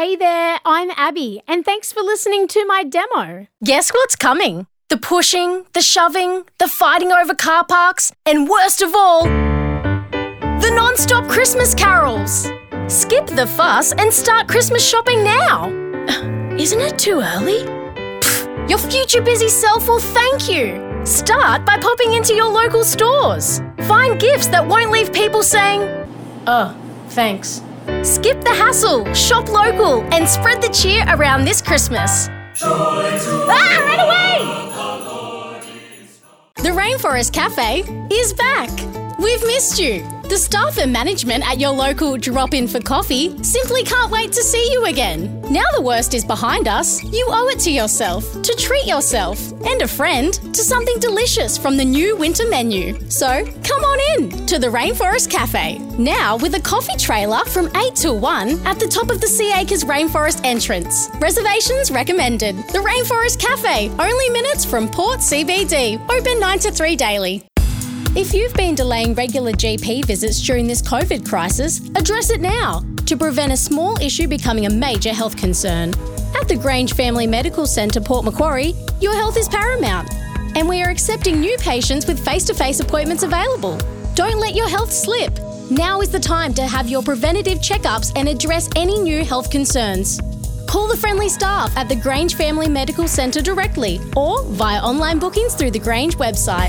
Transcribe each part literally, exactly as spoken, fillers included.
Hey there, I'm Abby, and thanks for listening to my demo. Guess what's coming? The pushing, the shoving, the fighting over car parks, and worst of all, the non-stop Christmas carols. Skip the fuss and start Christmas shopping now. Isn't it too early? Pfft, your future busy self will thank you. Start by popping into your local stores. Find gifts that won't leave people saying, "Oh, thanks." Skip the hassle, shop local, and spread the cheer around this Christmas. Ah, run away! The Rainforest Cafe is back. We've missed you. The staff and management at your local drop-in for coffee simply can't wait to see you again. Now the worst is behind us, you owe it to yourself to treat yourself and a friend to something delicious from the new winter menu. So come on in to the Rainforest Cafe, now with a coffee trailer from eight till one at the top of the Sea Acres Rainforest entrance. Reservations recommended. The Rainforest Cafe, only minutes from Port C B D, open nine to three daily. If you've been delaying regular G P visits during this COVID crisis, address it now to prevent a small issue becoming a major health concern. At the Grange Family Medical Centre, Port Macquarie, your health is paramount, and we are accepting new patients with face-to-face appointments available. Don't let your health slip. Now is the time to have your preventative checkups and address any new health concerns. Call the friendly staff at the Grange Family Medical Centre directly or via online bookings through the Grange website.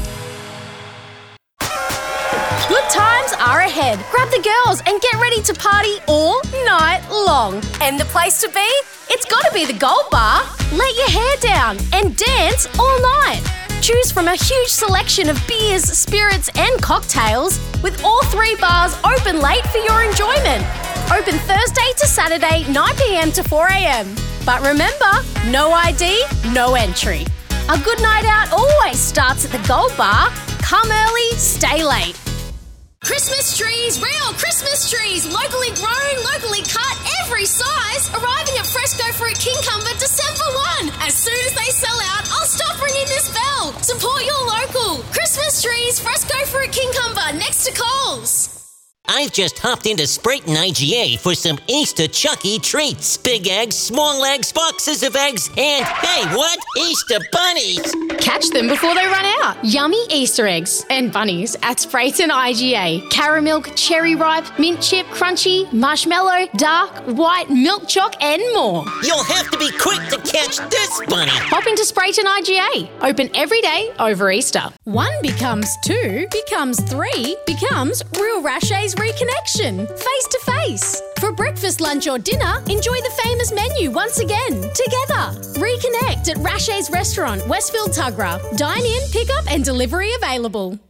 Good times are ahead. Grab the girls and get ready to party all night long. And the place to be? It's got to be the Gold Bar. Let your hair down and dance all night. Choose from a huge selection of beers, spirits and cocktails, with all three bars open late for your enjoyment. Open Thursday to Saturday, nine p.m. to four a.m. But remember, no I D, no entry. A good night out always starts at the Gold Bar. Come early, stay late. Christmas trees, real Christmas trees, locally grown, locally cut, every size, arriving at Fresco Fruit Kincumber December first. As soon as they sell out, I'll stop ringing this bell. Support your local. Christmas trees, Fresco Fruit Kincumber, next to Coles. I've just hopped into Sprayton I G A for some Easter Chucky treats. Big eggs, small eggs, boxes of eggs, and hey, what? Easter bunnies! Catch them before they run out. Yummy Easter eggs and bunnies at Sprayton I G A. Caramilk, cherry ripe, mint chip, crunchy, marshmallow, dark, white, milk choc, and more. You'll have to be quick to catch this bunny. Hop into Sprayton I G A. Open every day over Easter. One becomes two, becomes three, becomes Real Rachets Reconnection, face to face. For breakfast, lunch or dinner, enjoy the famous menu once again, together. Reconnect at Rachets Restaurant, Westfield Tuggerah. Dine in, pick up and delivery available.